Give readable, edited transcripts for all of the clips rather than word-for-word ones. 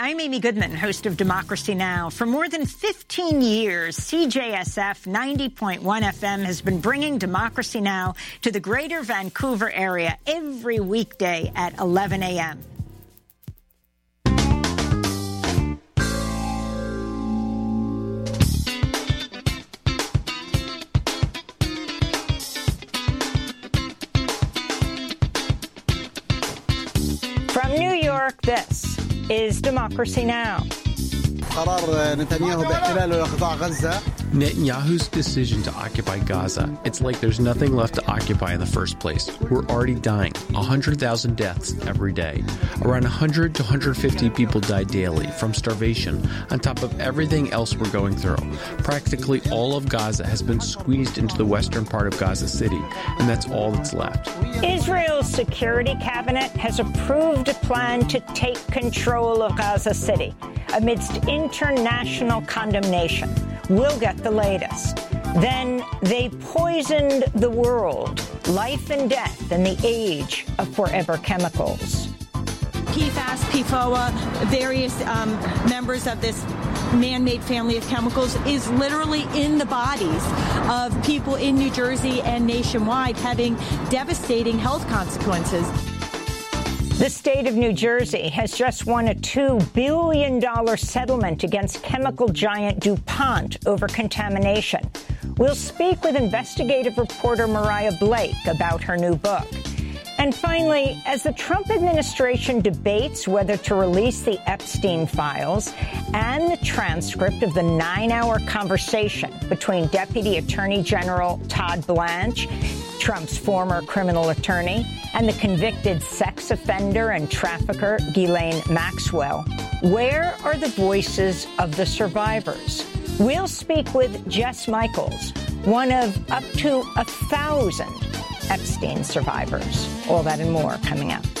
I'm Amy Goodman, host of Democracy Now! For more than 15 years, CJSF 90.1 FM has been bringing Democracy Now! To the greater Vancouver area every weekday at 11 a.m. From New York, this is Democracy Now! Netanyahu's decision to occupy Gaza. It's like there's nothing left to occupy in the first place. We're already dying. 100,000 deaths every day. Around 100 to 150 people die daily from starvation, on top of everything else we're going through. Practically all of Gaza has been squeezed into the western part of Gaza City, and that's all that's left. Israel's security cabinet has approved a plan to take control of Gaza City amidst international condemnation. We'll get the latest. Then they poisoned the world. Life and death in the age of forever chemicals. PFAS, PFOA, various members of this man-made family of chemicals is literally in the bodies of people in New Jersey and nationwide, having devastating health consequences. The state of New Jersey has just won a $2 billion settlement against chemical giant DuPont over contamination. We'll speak with investigative reporter Mariah Blake about her new book. And finally, as the Trump administration debates whether to release the Epstein files and the transcript of the 9-hour conversation between Deputy Attorney General Todd Blanche, Trump's former criminal attorney, and the convicted sex offender and trafficker Ghislaine Maxwell, where are the voices of the survivors? We'll speak with Jess Michaels, one of up to 1,000 Epstein survivors. All that and more coming up.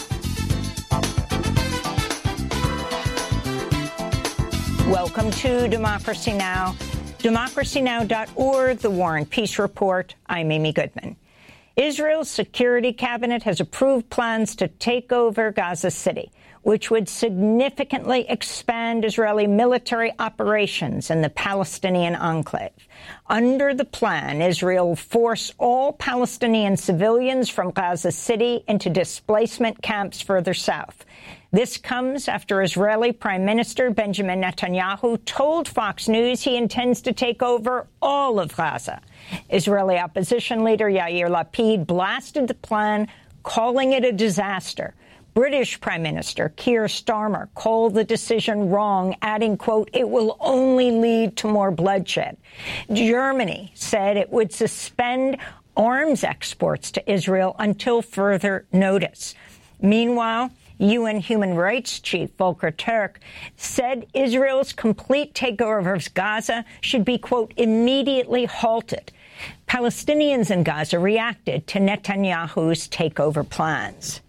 Welcome to Democracy Now!, democracynow.org, The War and Peace Report. I'm Amy Goodman. Israel's security cabinet has approved plans to take over Gaza City, which would significantly expand Israeli military operations in the Palestinian enclave. Under the plan, Israel will force all Palestinian civilians from Gaza City into displacement camps further south. This comes after Israeli Prime Minister Benjamin Netanyahu told Fox News he intends to take over all of Gaza. Israeli opposition leader Yair Lapid blasted the plan, calling it a disaster. British Prime Minister Keir Starmer called the decision wrong, adding, quote, "It will only lead to more bloodshed." Germany said it would suspend arms exports to Israel until further notice. Meanwhile, UN Human Rights Chief Volker Turk said Israel's complete takeover of Gaza should be, quote, "immediately halted." Palestinians in Gaza reacted to Netanyahu's takeover plans.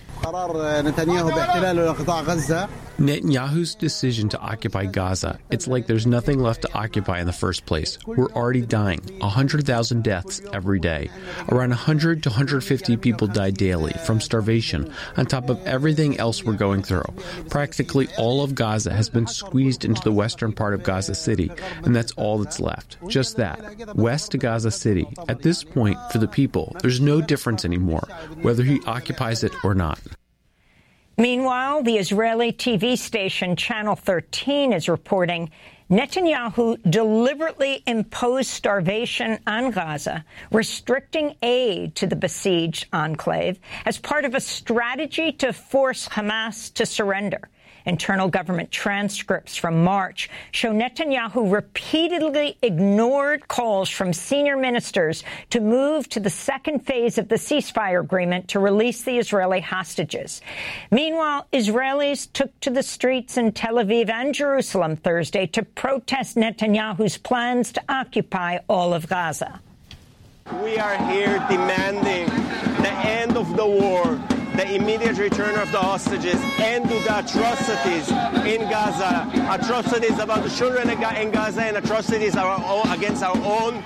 Netanyahu's decision to occupy Gaza. It's like there's nothing left to occupy in the first place. We're already dying. 100,000 deaths every day. Around 100 to 150 people die daily from starvation, on top of everything else we're going through. Practically all of Gaza has been squeezed into the western part of Gaza City, and that's all that's left. Just that. West to Gaza City. At this point, for the people, there's no difference anymore, whether he occupies it or not. Meanwhile, the Israeli TV station Channel 13 is reporting Netanyahu deliberately imposed starvation on Gaza, restricting aid to the besieged enclave as part of a strategy to force Hamas to surrender. Internal government transcripts from March show Netanyahu repeatedly ignored calls from senior ministers to move to the second phase of the ceasefire agreement to release the Israeli hostages. Meanwhile, Israelis took to the streets in Tel Aviv and Jerusalem Thursday to protest Netanyahu's plans to occupy all of Gaza. We are here demanding the end of the war, the immediate return of the hostages, end to the atrocities in Gaza, atrocities about the children in Gaza, and atrocities against our own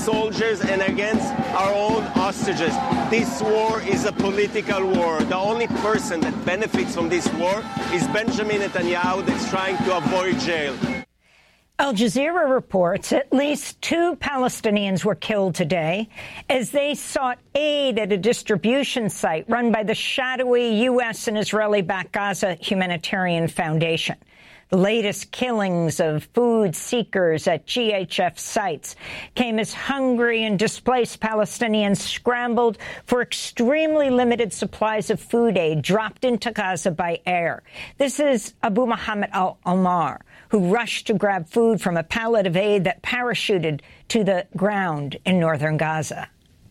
soldiers and against our own hostages. This war is a political war. The only person that benefits from this war is Benjamin Netanyahu, that's trying to avoid jail. Al Jazeera reports at least 2 Palestinians were killed today as they sought aid at a distribution site run by the shadowy U.S. and Israeli-backed Gaza Humanitarian Foundation. The latest killings of food seekers at GHF sites came as hungry and displaced Palestinians scrambled for extremely limited supplies of food aid dropped into Gaza by air. This is Abu Muhammad al-Omar, who rushed to grab food from a pallet of aid that parachuted to the ground in northern Gaza.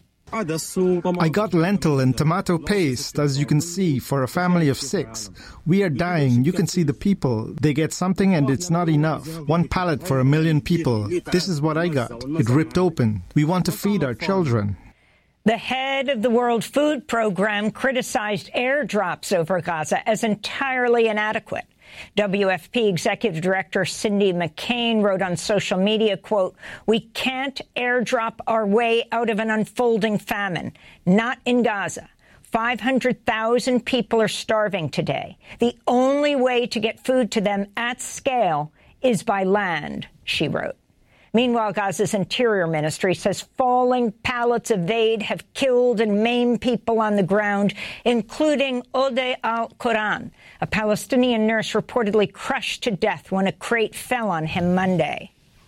I got lentil and tomato paste, as you can see, for a family of 6. We are dying. You can see the people. They get something and it's not enough. 1 pallet for 1 million people. This is what I got. It ripped open. We want to feed our children. The head of the World Food Program criticized airdrops over Gaza as entirely inadequate. WFP Executive Director Cindy McCain wrote on social media, quote, "We can't airdrop our way out of an unfolding famine. Not in Gaza. 500,000 people are starving today. The only way to get food to them at scale is by land," she wrote. Meanwhile, Gaza's Interior Ministry says falling pallets of aid have killed and maimed people on the ground, including Odeh al-Quran, a Palestinian nurse reportedly crushed to death when a crate fell on him Monday.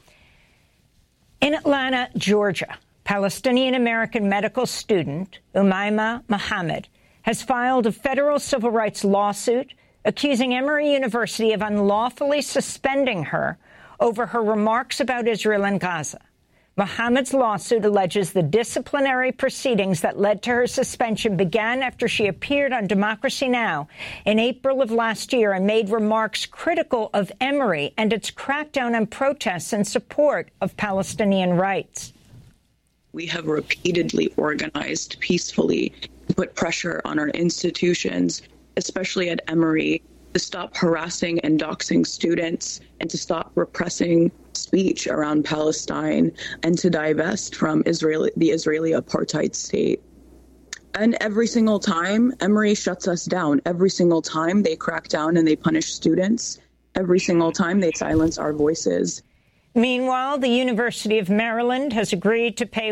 In Atlanta, Georgia, Palestinian-American medical student Umayma Muhammad has filed a federal civil rights lawsuit accusing Emory University of unlawfully suspending her over her remarks about Israel and Gaza. Muhammad's lawsuit alleges the disciplinary proceedings that led to her suspension began after she appeared on Democracy Now! In April of last year and made remarks critical of Emory and its crackdown on protests in support of Palestinian rights. We have repeatedly organized peacefully to put pressure on our institutions, especially at Emory, to stop harassing and doxing students and to stop repressing speech around Palestine and to divest from the Israeli apartheid state. And every single time, Emory shuts us down. Every single time they crack down and they punish students. Every single time they silence our voices. Meanwhile, the University of Maryland has agreed to pay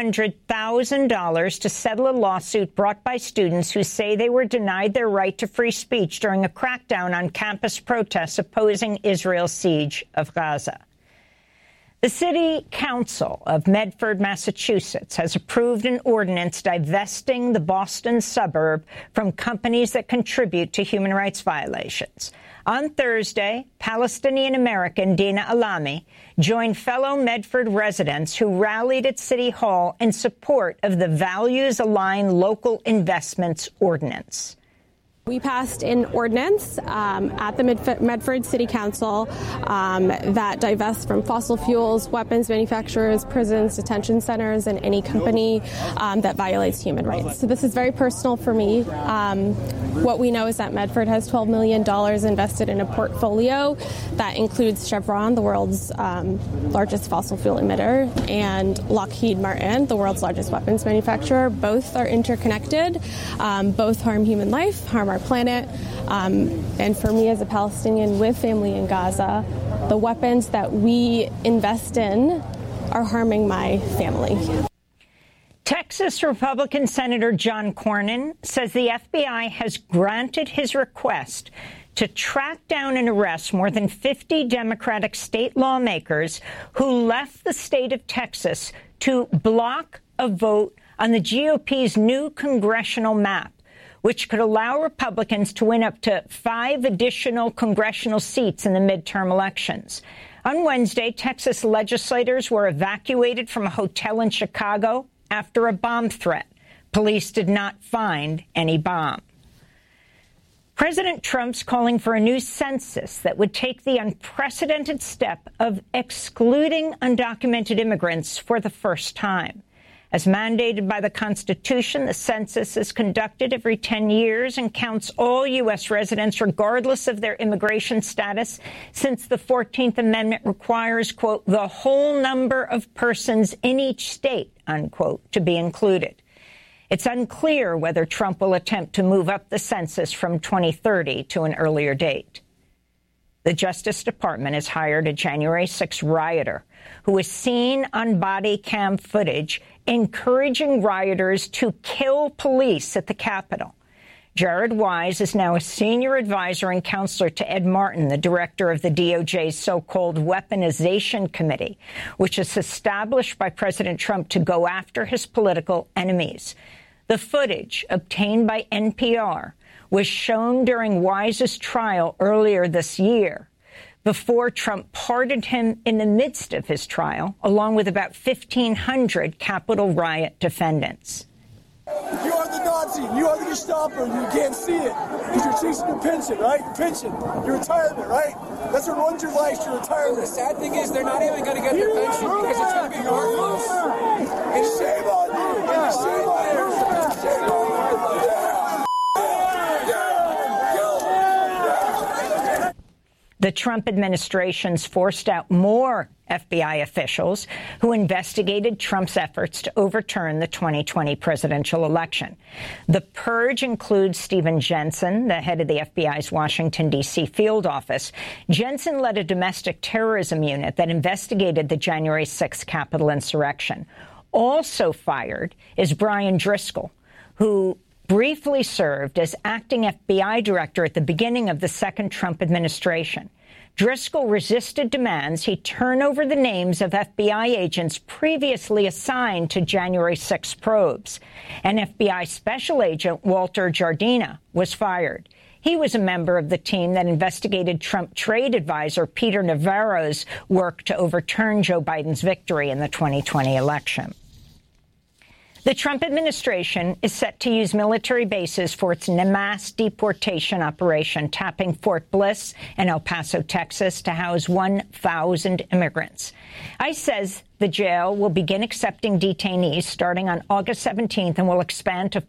$100,000 to settle a lawsuit brought by students who say they were denied their right to free speech during a crackdown on campus protests opposing Israel's siege of Gaza. The City Council of Medford, Massachusetts, has approved an ordinance divesting the Boston suburb from companies that contribute to human rights violations. On Thursday, Palestinian-American Dina Alami joined fellow Medford residents who rallied at City Hall in support of the Values-Aligned Local Investments Ordinance. We passed an ordinance at the Medford City Council that divests from fossil fuels, weapons manufacturers, prisons, detention centers, and any company that violates human rights. So this is very personal for me. What we know is that Medford has $12 million invested in a portfolio that includes Chevron, the world's largest fossil fuel emitter, and Lockheed Martin, the world's largest weapons manufacturer. Both are interconnected. Both harm human life, harm our planet, and for me as a Palestinian with family in Gaza, the weapons that we invest in are harming my family. Texas Republican Senator John Cornyn says the FBI has granted his request to track down and arrest more than 50 Democratic state lawmakers who left the state of Texas to block a vote on the GOP's new congressional map, which could allow Republicans to win up to 5 additional congressional seats in the midterm elections. On Wednesday, Texas legislators were evacuated from a hotel in Chicago after a bomb threat. Police did not find any bomb. President Trump's calling for a new census that would take the unprecedented step of excluding undocumented immigrants for the first time. As mandated by the Constitution, the census is conducted every 10 years and counts all U.S. residents regardless of their immigration status, since the 14th Amendment requires, quote, the whole number of persons in each state, unquote, to be included. It's unclear whether Trump will attempt to move up the census from 2030 to an earlier date. The Justice Department has hired a January 6 rioter who was seen on body cam footage encouraging rioters to kill police at the Capitol. Jared Wise is now a senior advisor and counselor to Ed Martin, the director of the DOJ's so-called Weaponization Committee, which is established by President Trump to go after his political enemies. The footage obtained by NPR was shown during Wise's trial earlier this year, before Trump pardoned him in the midst of his trial, along with about 1,500 Capitol riot defendants. You are the Nazi. You are the Gestapo. You can't see it because you're chasing your pension, right? Your pension, your retirement, right? That's what runs your life, your retirement. The sad thing is they're not even going to get their pension because it's going to be worthless. And shame on you. Shame on you. Shame on you. The Trump administration's forced out more FBI officials who investigated Trump's efforts to overturn the 2020 presidential election. The purge includes Stephen Jensen, the head of the FBI's Washington, D.C. field office. Jensen led a domestic terrorism unit that investigated the January 6th Capitol insurrection. Also fired is Brian Driscoll, who briefly served as acting FBI director at the beginning of the second Trump administration. Driscoll resisted demands he turn over the names of FBI agents previously assigned to January 6 probes. And FBI Special Agent Walter Jardina was fired. He was a member of the team that investigated Trump trade advisor Peter Navarro's work to overturn Joe Biden's victory in the 2020 election. The Trump administration is set to use military bases for its mass deportation operation, tapping Fort Bliss and El Paso, Texas, to house 1,000 immigrants. ICE says the jail will begin accepting detainees starting on August 17th and will expand to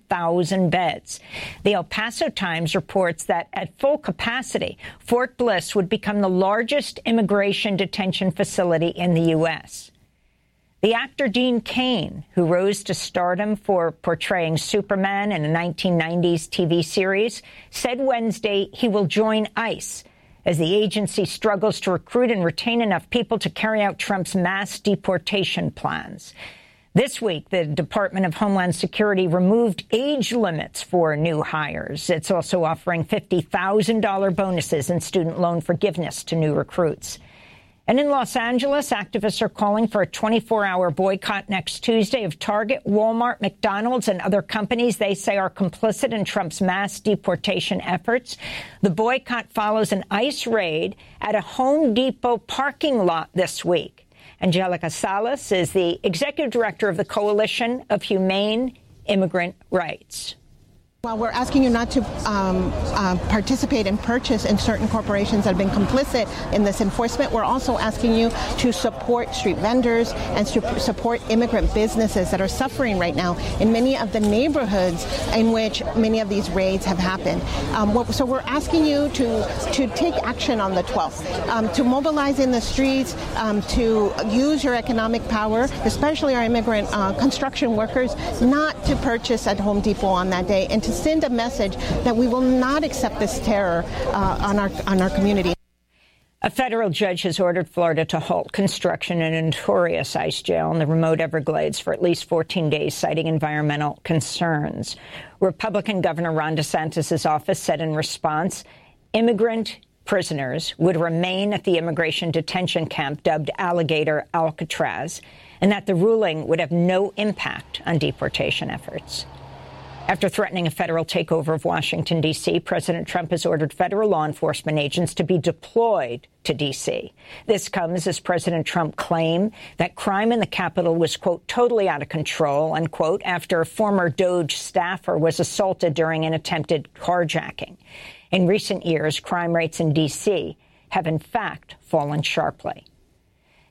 5,000 beds. The El Paso Times reports that at full capacity, Fort Bliss would become the largest immigration detention facility in the U.S. The actor Dean Cain, who rose to stardom for portraying Superman in a 1990s TV series, said Wednesday he will join ICE as the agency struggles to recruit and retain enough people to carry out Trump's mass deportation plans. This week, the Department of Homeland Security removed age limits for new hires. It's also offering $50,000 bonuses and student loan forgiveness to new recruits. And in Los Angeles, activists are calling for a 24-hour boycott next Tuesday of Target, Walmart, McDonald's, and other companies they say are complicit in Trump's mass deportation efforts. The boycott follows an ICE raid at a Home Depot parking lot this week. Angelica Salas is the executive director of the Coalition of Humane Immigrant Rights. While we're asking you not to participate and purchase in certain corporations that have been complicit in this enforcement, we're also asking you to support street vendors and to support immigrant businesses that are suffering right now in many of the neighborhoods in which many of these raids have happened. So we're asking you to take action on the 12th, to mobilize in the streets, to use your economic power, especially our immigrant construction workers, not to purchase at Home Depot on that day, and to send a message that we will not accept this terror on our community. A federal judge has ordered Florida to halt construction in a notorious ICE jail in the remote Everglades for at least 14 days, citing environmental concerns. Republican Governor Ron DeSantis' office said in response, immigrant prisoners would remain at the immigration detention camp dubbed Alligator Alcatraz, and that the ruling would have no impact on deportation efforts. After threatening a federal takeover of Washington, D.C., President Trump has ordered federal law enforcement agents to be deployed to D.C. This comes as President Trump claimed that crime in the Capitol was, quote, totally out of control, unquote, after a former DOJ staffer was assaulted during an attempted carjacking. In recent years, crime rates in D.C. have, in fact, fallen sharply.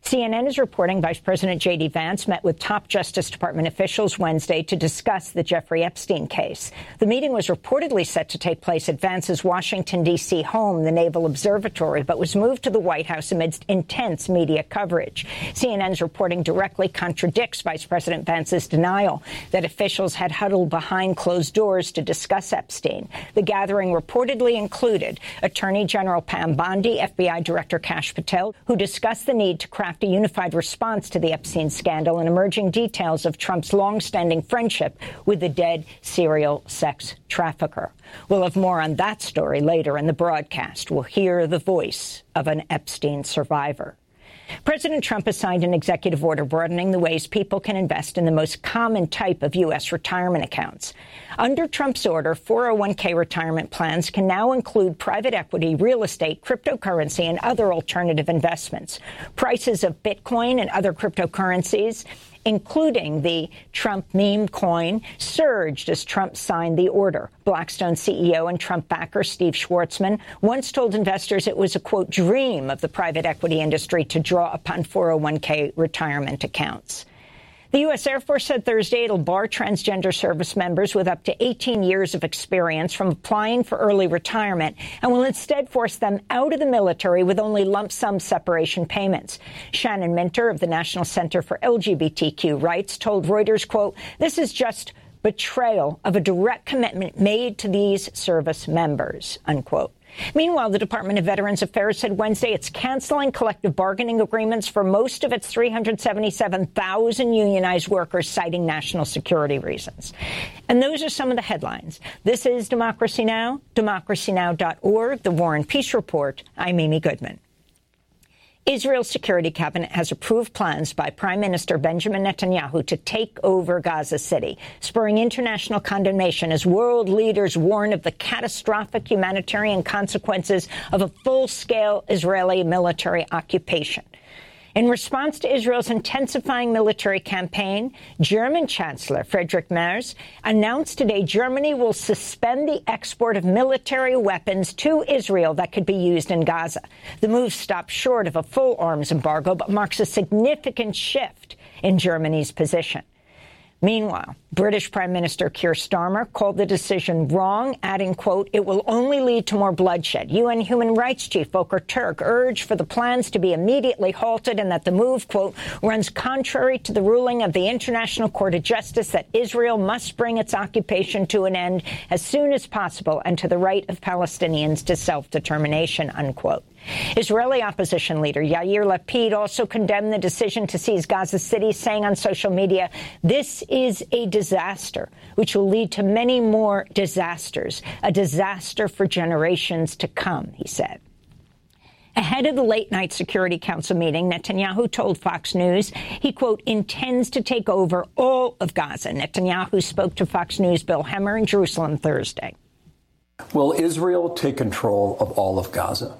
CNN is reporting Vice President J.D. Vance met with top Justice Department officials Wednesday to discuss the Jeffrey Epstein case. The meeting was reportedly set to take place at Vance's Washington, D.C. home, the Naval Observatory, but was moved to the White House amidst intense media coverage. CNN's reporting directly contradicts Vice President Vance's denial that officials had huddled behind closed doors to discuss Epstein. The gathering reportedly included Attorney General Pam Bondi, FBI Director Kash Patel, who discussed the need to craft a unified response to the Epstein scandal and emerging details of Trump's longstanding friendship with the dead serial sex trafficker. We'll have more on that story later in the broadcast. We'll hear the voice of an Epstein survivor. President Trump has signed an executive order broadening the ways people can invest in the most common type of U.S. retirement accounts. Under Trump's order, 401k retirement plans can now include private equity, real estate, cryptocurrency, and other alternative investments. Prices of Bitcoin and other cryptocurrencies, including the Trump meme coin, surged as Trump signed the order. Blackstone CEO and Trump backer Steve Schwarzman once told investors it was a, quote, dream of the private equity industry to draw upon 401k retirement accounts. The U.S. Air Force said Thursday it'll bar transgender service members with up to 18 years of experience from applying for early retirement and will instead force them out of the military with only lump sum separation payments. Shannon Minter of the National Center for LGBTQ Rights told Reuters, quote, this is just betrayal of a direct commitment made to these service members, unquote. Meanwhile, the Department of Veterans Affairs said Wednesday it's canceling collective bargaining agreements for most of its 377,000 unionized workers, citing national security reasons. And those are some of the headlines. This is Democracy Now!, democracynow.org, The War and Peace Report. I'm Amy Goodman. Israel's Security Cabinet has approved plans by Prime Minister Benjamin Netanyahu to take over Gaza City, spurring international condemnation as world leaders warn of the catastrophic humanitarian consequences of a full-scale Israeli military occupation. In response to Israel's intensifying military campaign, German Chancellor Friedrich Merz announced today Germany will suspend the export of military weapons to Israel that could be used in Gaza. The move stops short of a full arms embargo, but marks a significant shift in Germany's position. Meanwhile, British Prime Minister Keir Starmer called the decision wrong, adding, quote, it will only lead to more bloodshed. UN Human Rights Chief Volker Turk urged for the plans to be immediately halted and that the move, quote, runs contrary to the ruling of the International Court of Justice that Israel must bring its occupation to an end as soon as possible and to the right of Palestinians to self-determination, unquote. Israeli opposition leader Yair Lapid also condemned the decision to seize Gaza City, saying on social media, this is a disaster which will lead to many more disasters, a disaster for generations to come, he said. Ahead of the late-night Security Council meeting, Netanyahu told Fox News he, quote, intends to take over all of Gaza. Netanyahu spoke to Fox News' Bill Hemmer in Jerusalem Thursday. Will Israel take control of all of Gaza?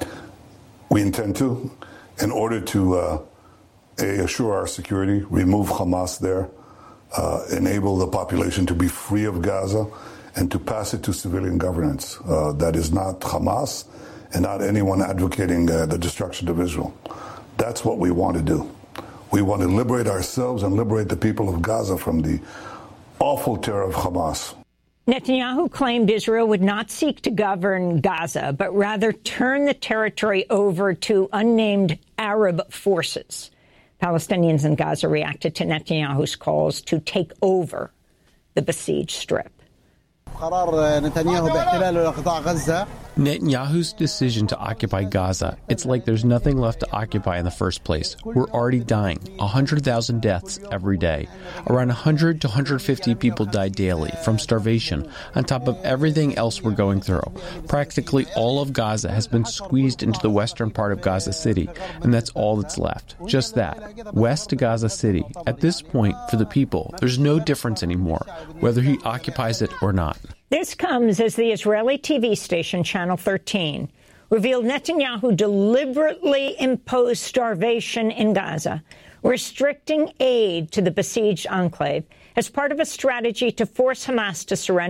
We intend to, in order to assure our security, remove Hamas there, enable the population to be free of Gaza, and to pass it to civilian governance. That is not Hamas and not anyone advocating the destruction of Israel. That's what we want to do. We want to liberate ourselves and liberate the people of Gaza from the awful terror of Hamas. Netanyahu claimed Israel would not seek to govern Gaza, but rather turn the territory over to unnamed Arab forces. Palestinians in Gaza reacted to Netanyahu's calls to take over the besieged strip. Netanyahu's decision to occupy Gaza, it's like there's nothing left to occupy in the first place. We're already dying. 100,000 deaths every day. Around 100 to 150 people die daily from starvation, on top of everything else we're going through. Practically all of Gaza has been squeezed into the western part of Gaza City, and that's all that's left. Just that. West to Gaza City. At this point, for the people, there's no difference anymore, whether he occupies it or not. This comes as the Israeli TV station Channel 13 revealed Netanyahu deliberately imposed starvation in Gaza, restricting aid to the besieged enclave as part of a strategy to force Hamas to surrender.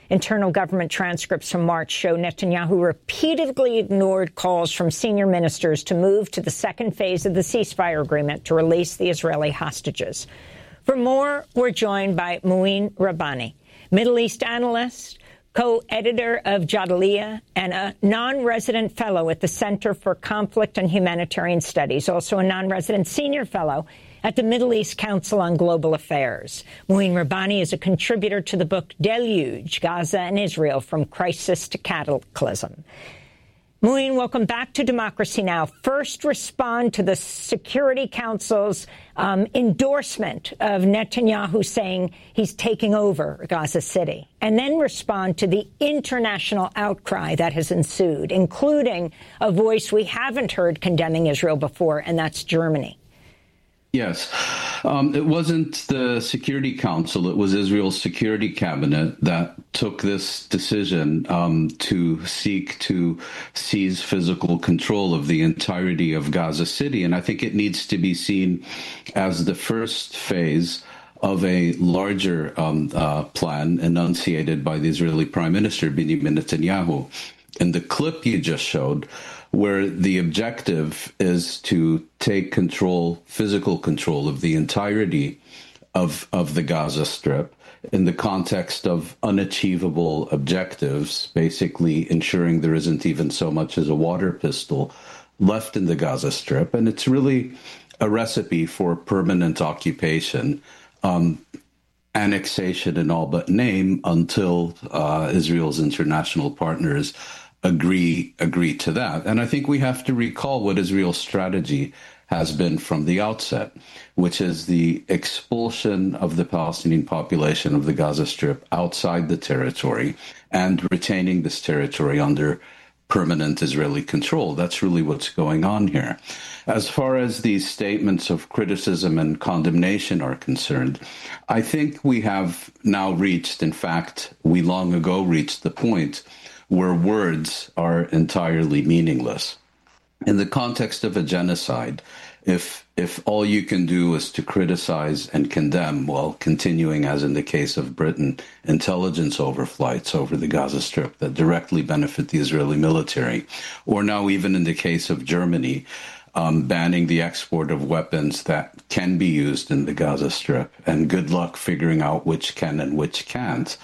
Internal government transcripts from March show Netanyahu repeatedly ignored calls from senior ministers to move to the second phase of the ceasefire agreement to release the Israeli hostages. For more, we're joined by Mouin Rabbani, Middle East analyst, co-editor of Jadaliyya, and a non-resident fellow at the Center for Conflict and Humanitarian Studies, also a non-resident senior fellow at the Middle East Council on Global Affairs. Mouin Rabbani is a contributor to the book Deluge, Gaza and Israel, From Crisis to Cataclysm. Mouin, welcome back to Democracy Now! First, respond to the Security Council's endorsement of Netanyahu saying he's taking over Gaza City, and then respond to the international outcry that has ensued, including a voice we haven't heard condemning Israel before, and that's Germany. Yes. It wasn't the Security Council. It was Israel's Security Cabinet that took this decision to seek to seize physical control of the entirety of Gaza City. And I think it needs to be seen as the first phase of a larger plan enunciated by the Israeli Prime Minister, Benjamin Netanyahu. In the clip you just showed, where the objective is to take control, physical control of the entirety of the Gaza Strip in the context of unachievable objectives, basically ensuring there isn't even so much as a water pistol left in the Gaza Strip. And it's really a recipe for permanent occupation, annexation in all but name, until Israel's international partners agree to that. And I think we have to recall what Israel's strategy has been from the outset, which is the expulsion of the Palestinian population of the Gaza Strip outside the territory and retaining this territory under permanent Israeli control. That's really what's going on here. As far as these statements of criticism and condemnation are concerned, I think we have now reached, in fact, we long ago reached the point where words are entirely meaningless. In the context of a genocide, if all you can do is to criticize and condemn, while continuing, as in the case of Britain, intelligence overflights over the Gaza Strip that directly benefit the Israeli military, or now even in the case of Germany, banning the export of weapons that can be used in the Gaza Strip, and good luck figuring out which can and which can't.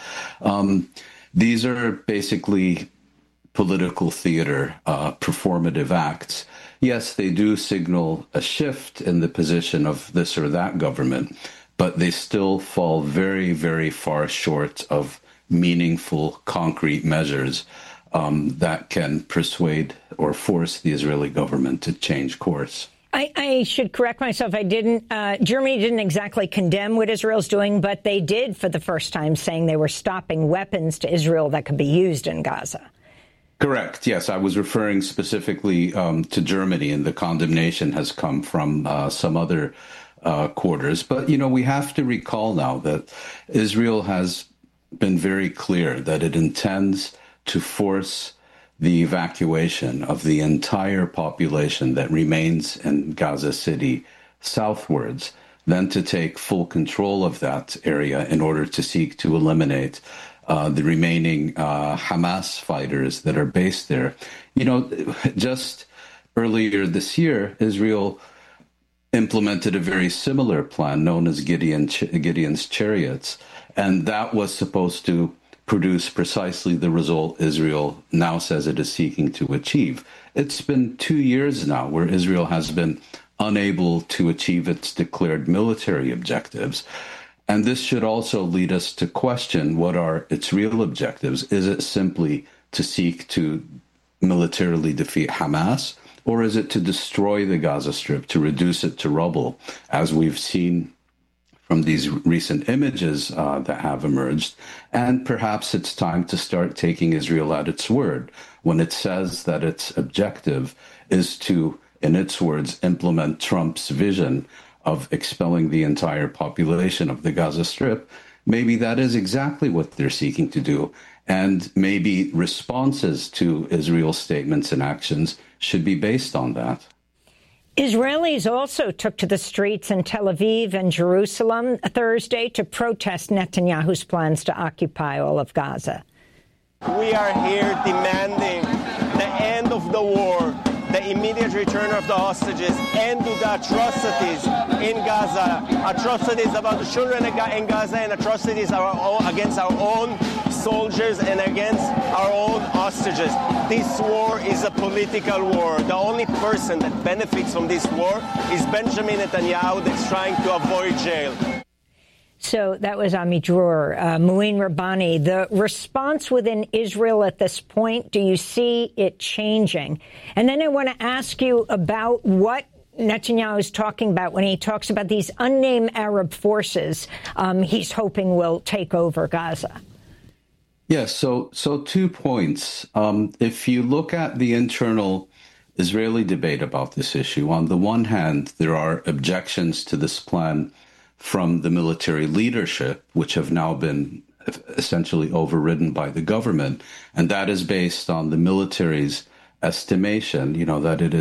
These are basically political theater, performative acts. Yes, they do signal a shift in the position of this or that government, but they still fall very, very far short of meaningful, concrete measures that can persuade or force the Israeli government to change course. I should correct myself. Germany didn't exactly condemn what Israel's doing, but they did for the first time, saying they were stopping weapons to Israel that could be used in Gaza. Correct. Yes, I was referring specifically to Germany, and the condemnation has come from some other quarters. But, we have to recall now that Israel has been very clear that it intends to force the evacuation of the entire population that remains in Gaza City southwards, then to take full control of that area in order to seek to eliminate the remaining Hamas fighters that are based there. Just earlier this year, Israel implemented a very similar plan known as Gideon's Chariots, and that was supposed to produce precisely the result Israel now says it is seeking to achieve. It's been 2 years now where Israel has been unable to achieve its declared military objectives. And this should also lead us to question what are its real objectives. Is it simply to seek to militarily defeat Hamas, or is it to destroy the Gaza Strip, to reduce it to rubble, as we've seen from these recent images that have emerged? And perhaps it's time to start taking Israel at its word when it says that its objective is to, in its words, implement Trump's vision of expelling the entire population of the Gaza Strip. Maybe that is exactly what they're seeking to do. And maybe responses to Israel's statements and actions should be based on that. Israelis also took to the streets in Tel Aviv and Jerusalem Thursday to protest Netanyahu's plans to occupy all of Gaza. We are here demanding the end of the war, the immediate return of the hostages, end to the atrocities in Gaza, atrocities about the children in Gaza, and atrocities against our own soldiers and against our own hostages. This war is a political war. The only person that benefits from this war is Benjamin Netanyahu, that's trying to avoid jail. So that was Ami Dror. Mouin Rabbani, the response within Israel at this point, do you see it changing? And then I want to ask you about what Netanyahu is talking about when he talks about these unnamed Arab forces he's hoping will take over Gaza. Yes, so 2 points. If you look at the internal Israeli debate about this issue, on the one hand, there are objections to this plan from the military leadership, which have now been essentially overridden by the government. And that is based on the military's estimation, that it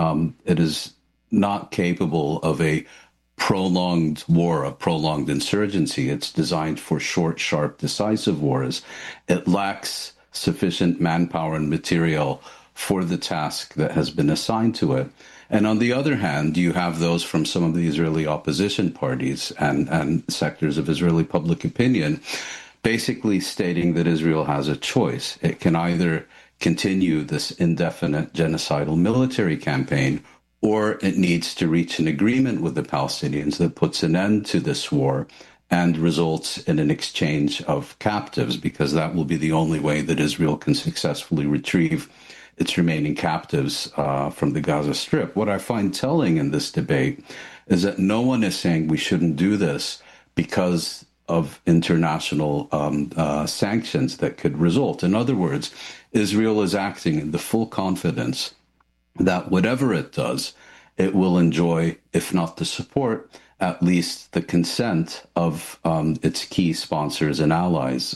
is not capable of a prolonged war, a prolonged insurgency. It's designed for short, sharp, decisive wars. It lacks sufficient manpower and material for the task that has been assigned to it. And on the other hand, you have those from some of the Israeli opposition parties and sectors of Israeli public opinion basically stating that Israel has a choice. It can either continue this indefinite genocidal military campaign, or it needs to reach an agreement with the Palestinians that puts an end to this war and results in an exchange of captives, because that will be the only way that Israel can successfully retrieve its remaining captives from the Gaza Strip. What I find telling in this debate is that no one is saying we shouldn't do this because of international sanctions that could result. In other words, Israel is acting in the full confidence that whatever it does, it will enjoy, if not the support, at least the consent of its key sponsors and allies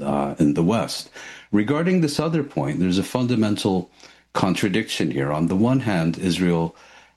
in the West. Regarding this other point, there's a fundamental contradiction here. On the one hand, Israel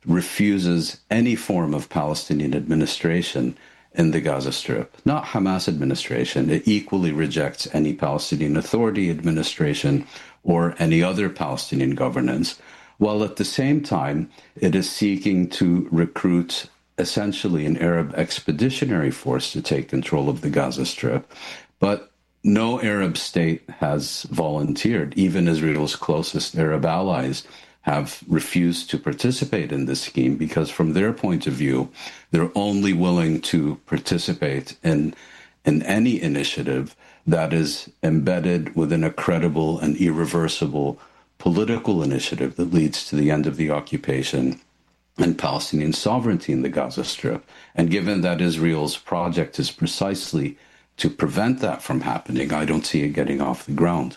refuses any form of Palestinian administration in the Gaza Strip, not Hamas administration. It equally rejects any Palestinian Authority administration or any other Palestinian governance, while at the same time, it is seeking to recruit essentially an Arab expeditionary force to take control of the Gaza Strip. But no Arab state has volunteered. Even Israel's closest Arab allies have refused to participate in this scheme because from their point of view, they're only willing to participate in any initiative that is embedded within a credible and irreversible political initiative that leads to the end of the occupation and Palestinian sovereignty in the Gaza Strip. And given that Israel's project is precisely to prevent that from happening, I don't see it getting off the ground.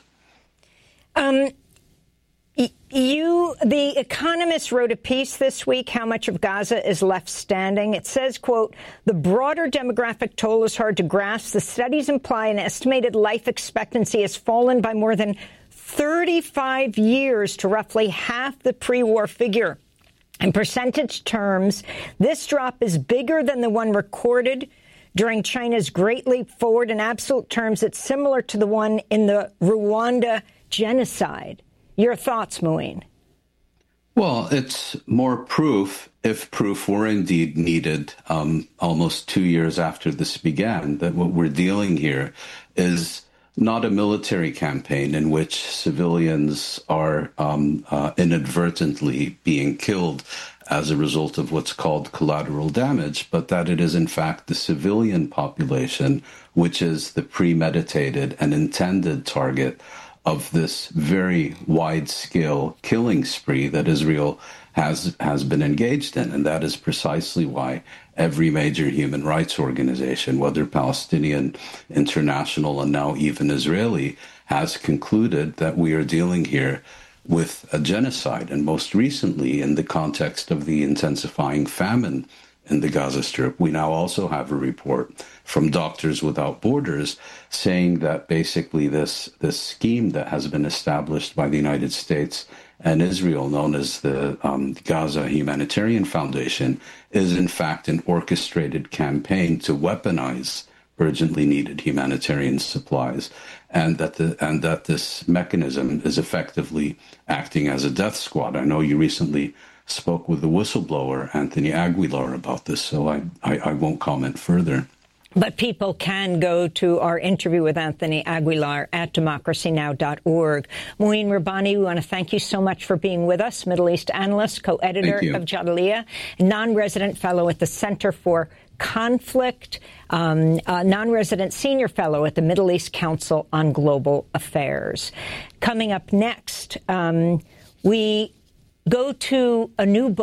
The Economist wrote a piece this week, How Much of Gaza is Left Standing. It says, quote, the broader demographic toll is hard to grasp. The studies imply an estimated life expectancy has fallen by more than 35 years to roughly half the pre-war figure. In percentage terms, this drop is bigger than the one recorded during China's Great Leap Forward. In absolute terms, it's similar to the one in the Rwanda genocide. Your thoughts, Mouin? Well, it's more proof, if proof were indeed needed, almost 2 years after this began, that what we're dealing here is not a military campaign in which civilians are inadvertently being killed as a result of what's called collateral damage, but that it is in fact the civilian population which is the premeditated and intended target of this very wide-scale killing spree that Israel has been engaged in. And that is precisely why every major human rights organization, whether Palestinian, international, and now even Israeli, has concluded that we are dealing here with a genocide. And most recently, in the context of the intensifying famine in the Gaza Strip, we now also have a report from Doctors Without Borders saying that basically this scheme that has been established by the United States and Israel, known as the Gaza Humanitarian Foundation, is in fact an orchestrated campaign to weaponize urgently needed humanitarian supplies, and that this mechanism is effectively acting as a death squad. I know you recently spoke with the whistleblower, Anthony Aguilar, about this, so I won't comment further. But people can go to our interview with Anthony Aguilar at democracynow.org. Mouin Rabbani, we want to thank you so much for being with us, Middle East analyst, co-editor of Jadaliyya, non-resident fellow at the Center for Conflict, non-resident senior fellow at the Middle East Council on Global Affairs. Coming up next, we go to a new book